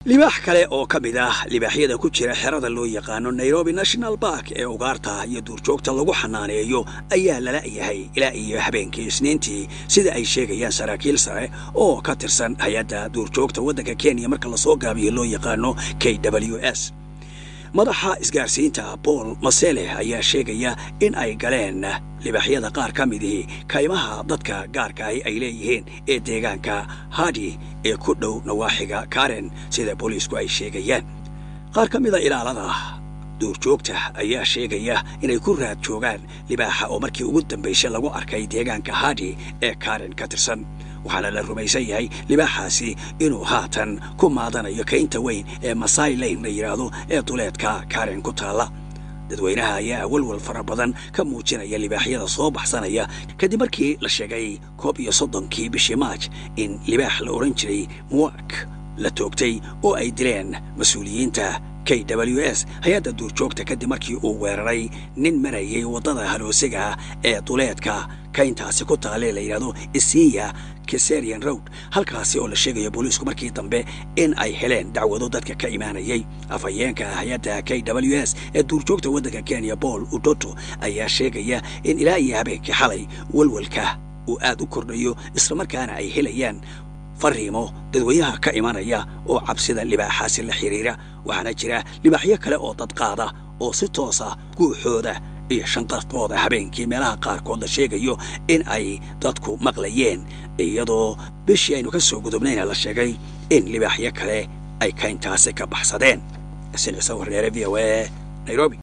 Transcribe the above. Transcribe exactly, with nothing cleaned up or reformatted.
libaax kale oo ka mid ah libaaxyada ku jira xerada loo yaqaano Nairobi National Park ee ugaarta iyo duurjoogta lagu xanaaneeyo ayaa lala yahay ilaa iyo habeenkii Isniintii sida ay sheegayaan saraakiil sare oo ka tirsan hay'adda duurjoogta waddanka Kenya marka la soo gaabiyo loo yaqaano K W S. madaxa isgaarsiinta Paul Masele ayaa sheegaya in ay galeen libaaxyada qaar ka mid ah kaymaha dadka gaarka ah ay leeyihiin ee deegaanka Hadi ee ku dhow nawaaxiga Karen sida booliisku ay sheegayaan. qaar ka mid ah ilaalada duurjoogta ayaa sheegaya inay ku raad joogaan libaaxa oo markii ugu dambeysay lagu arkay deegaanka Hadi ee Karen ka tirsan. waxaana la rumaysan yahay libaaxaasi inuu haatan ku maadanayo kaynta weyn ee Masai Lane la yiraahdo ee duleedka Karen ku taala. dadweynaha ayaa walwal fara badan ka muujinaya libaaxyada soo baxsanaya kadib markii la sheegay koob iyo soddonkii bishii Maaj in libaax la oran jiray Mwak la toogtay oo ay dileen mas'uuliyiinta K W S hay'adda duurjoogta kadib markii uu weeraray nin marayay wadada haloosiga ee duleedka kayntaasi ku taale la yiraahdo Isiya Keserian Road halkaasi oo la sheegayo booliisku markii dambe in ay heleen dacwado dadka ka imaanayay. afayeenka hay'adda K W S ee duurjoogta waddanka Kenya Paul Udoto ayaa sheegaya in ilaa iyo habeenkii xalay walwalka uu aad u kordhayo isla markaana ay helayaan fariimo dadweynaha ka imanaya oo cabsida libaaxaasi la xiriira. waxaana jira libaaxyo kale oo dad qaada oo si toos ah guuxooda iyo shanqartooda habeenkii meelaha qaarkood la sheegayo in ay dadku maqlayeen iyadoo bishii aynu ka soo gudubnayna la sheegay in libaaxyo kale ay kayntaasi ka baxsadeen. Sida sawir reer V O A Nairobi.